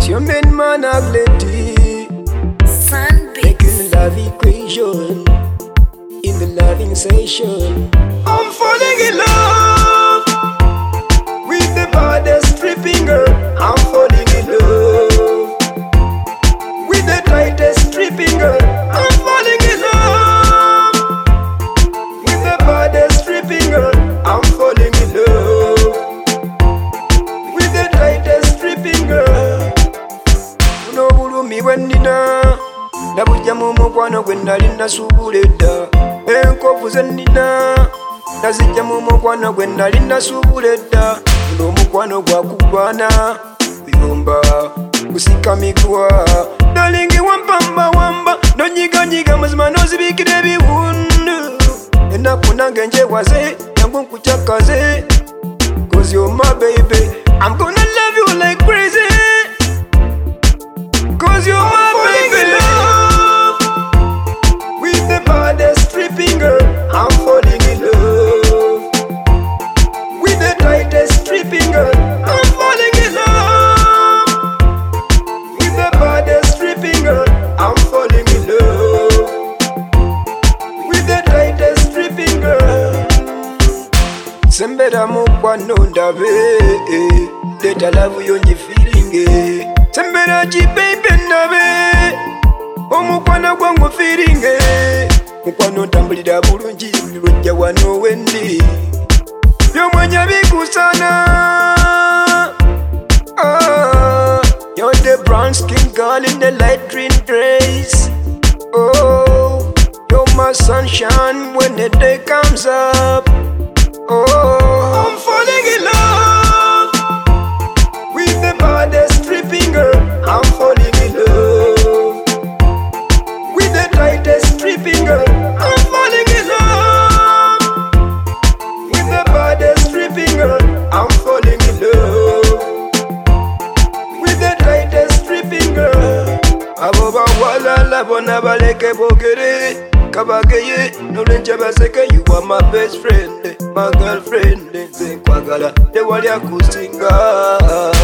human man have plenty. Making love equation in the loving session. I'm falling in love with the baddest stripping girl. I'm falling in love with the tightest stripping girl. I'm falling in love with the baddest stripping girl. I'm falling in love with the tightest stripping girl. Uno bulumi bwennina nabujja mu mukwano gwe nali nasuubula edda. Enkovu ze nnina nazijja mu mukwano gwe nali nasuubula edda. Ng'omukwano gwakuggwana kuyomba kusika migwa nalingi wampamba wamba nonyiganyiga mazima nozibikira ebiwundu. Ennaku nange njewaze nangu nkucakaze, 'cause you're my baby. I'm gonna love you like crazy, 'cause you're my baby. With the baddest stripping girl, I'm falling in love. With the tightest stripping girl, I'm falling in love. With the baddest stripping girl, I'm falling in love. With the tightest stripping girl. Sembera mukwano ndabe, leta love yo njifiringe. Sembera baby ndabe, omukwano gwangu firinge. Mukwano ntambulira bulungi lwejja wano wendi. Byomwenya bikusana. You're the brown skin girl in the light green dress. Oh, you're my sunshine when the day comes up. Oh, I'm falling in love with the baddest stripping girl. I'm falling in love with the tightest stripping girl. I'm falling in love with the baddest stripping girl. I'm falling in love with the tightest stripping girl. Abo bawalala bona baleke bogere kabageye nolwenja baseke. You are my best friend, my girlfriend. Nze nkwagala tewali akusinga.